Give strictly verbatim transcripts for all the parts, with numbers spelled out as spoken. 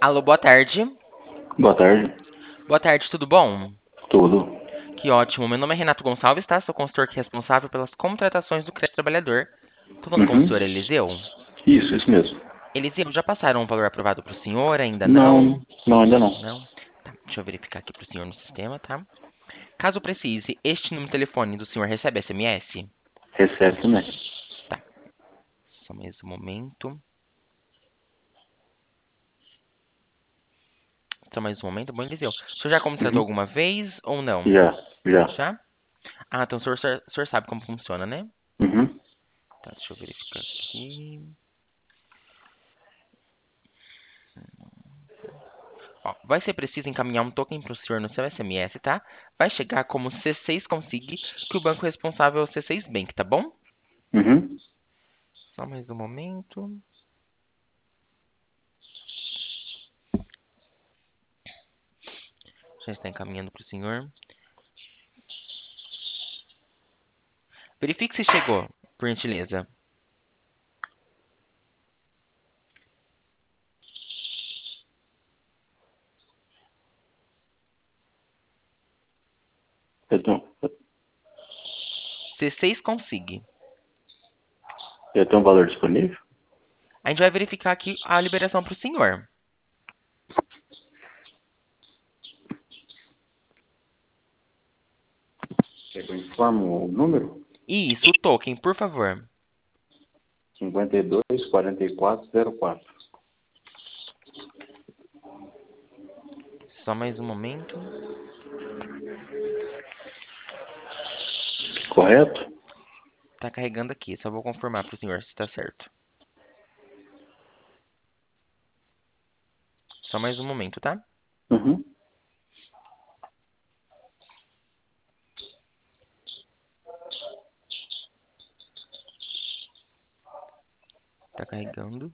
Alô, boa tarde. Boa tarde. Boa tarde, tudo bom? Tudo. Que ótimo. Meu nome é Renato Gonçalves, tá? Sou consultor que é responsável pelas contratações do crédito trabalhador. Tô falando com o Uhum. senhor Eliseu. Isso, isso mesmo. Eliseu, já passaram um valor aprovado para o senhor? Ainda não? Não, não, ainda não. Não? Tá, deixa eu verificar aqui para o senhor no sistema, tá? Caso precise, este número de telefone do senhor recebe S M S? Recebe também. Tá, só mais um momento. Só mais um momento. Bom, Eliseu, o senhor já contratou Uhum. alguma vez ou não? Já, já. Já? Ah, então o senhor, o senhor sabe como funciona, né? Uhum. Tá, deixa eu verificar aqui. Ó, vai ser preciso encaminhar um token para o senhor no seu S M S, tá? Vai chegar como C seis Consig, que o banco responsável é o C seis Bank, tá bom? Uhum. Só mais um momento. Já está encaminhando para o senhor. Verifique se chegou, por gentileza. Eu tenho, C seis Consig. eu tenho um valor disponível? A gente vai verificar aqui a liberação para o senhor. Quer que eu informe o número? Isso, o token, por favor. cinquenta e dois, quarenta e quatro, zero quatro. Só mais um momento. Correto? Tá carregando aqui, só vou confirmar para o senhor se está certo. Só mais um momento, tá? Uhum. Tá carregando.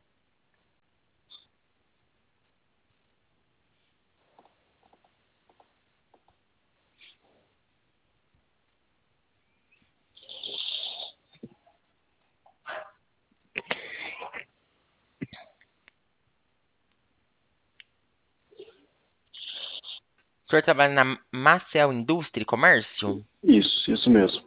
O senhor trabalha na Macel Indústria e Comércio? Isso, isso mesmo.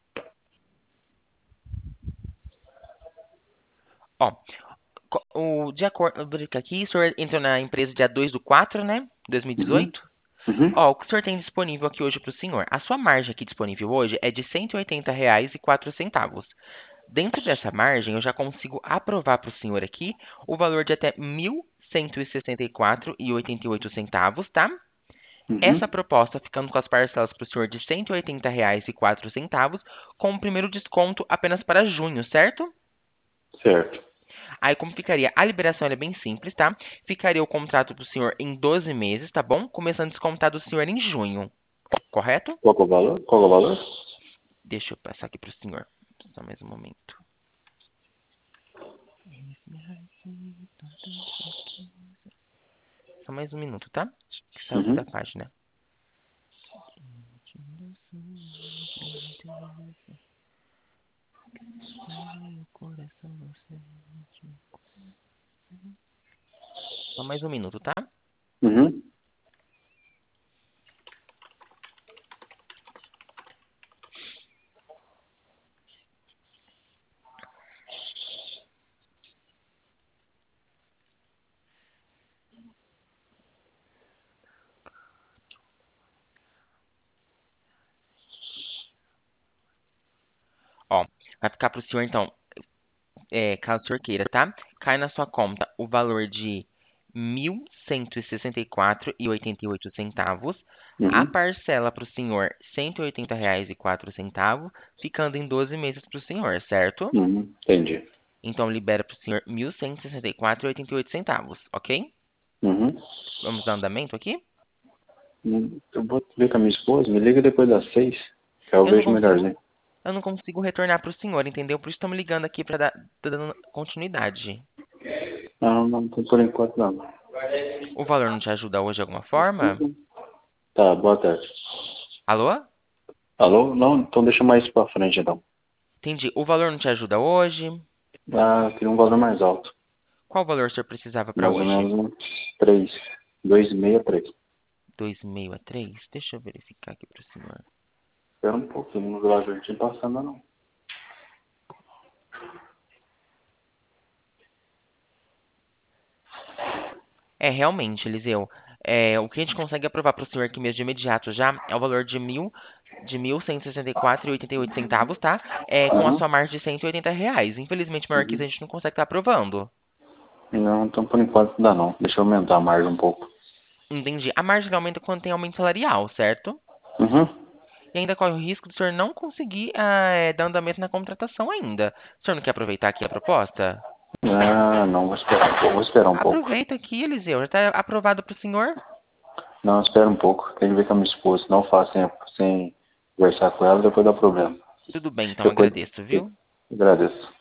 Ó, co- o, de acordo, vou verificar aqui, o senhor entrou na empresa dia dois do quatro, né? Uhum. dois mil e dezoito. Uhum. Ó, o que o senhor tem disponível aqui hoje para o senhor? A sua margem aqui disponível hoje é de cento e oitenta reais e quatro centavos. Dentro dessa margem, eu já consigo aprovar para o senhor aqui o valor de até mil cento e sessenta e quatro reais e oitenta e oito centavos, tá? Essa Uhum. proposta ficando com as parcelas para o senhor de cento e oitenta reais e quatro centavos, com o primeiro desconto apenas para junho, certo? Certo. Aí como ficaria? A liberação ela é bem simples, tá? Ficaria o contrato para o senhor em doze meses, tá bom? Começando a descontar do senhor em junho, correto? Qual que é o valor? Qual que é o valor? Deixa eu passar aqui para o senhor. Só mais um momento. Só mais um minuto, tá? Que saiu aqui da Uhum. página. Só mais um minuto, tá? Uhum. Ó, vai ficar pro senhor, então, é, caso o senhor queira, tá? Cai na sua conta o valor de mil cento e sessenta e quatro reais e oitenta e oito centavos. A Uhum. parcela para o senhor, cento e oitenta reais e quatro centavos, ficando em doze meses para o senhor, certo? Uhum. Entendi. Então, libera para o senhor mil cento e sessenta e quatro reais e oitenta e oito centavos, ok? Uhum. Vamos dar andamento aqui? Hum, Eu vou ver com a minha esposa. Me liga depois das seis, que eu Eu não vejo consigo, melhorzinho. eu não consigo retornar para o senhor, entendeu? Por isso estamos ligando aqui para dar tá dando continuidade. Não, não, por enquanto não. O valor não te ajuda hoje de alguma forma? Tá, boa tarde. Alô? Alô? Não, então deixa mais pra frente então. Entendi. O valor não te ajuda hoje? Ah, eu queria um valor mais alto. Qual valor o senhor precisava para Mais ou hoje? menos uns três. Dois e meio a três. Dois e meio a três? Deixa eu verificar aqui para o senhor. Espera um pouquinho, no Vila Jardim passando não. É, realmente, Eliseu. É, o que a gente consegue aprovar para o senhor aqui mesmo de imediato já é o valor de mil, de mil cento e sessenta e quatro e oitenta e oito centavos, tá? É, com a Uhum. sua margem de cento e oitenta reais. Infelizmente, maior que isso Uhum. a gente não consegue estar aprovando. Não, então por enquanto não dá não. Deixa eu aumentar a margem um pouco. Entendi. A margem aumenta quando tem aumento salarial, certo? Uhum. E ainda corre o risco do senhor não conseguir ah, é, dar andamento na contratação ainda. O senhor não quer aproveitar aqui a proposta? Ah, não, vou esperar um pouco. Vou esperar um pouco. Aproveita aqui, Eliseu. Já está aprovado para o senhor? Não, espera um pouco. Tem que ver com a minha esposa. Não faço sem, sem conversar com ela, depois dá problema. Tudo bem, então Depois, agradeço, viu? agradeço.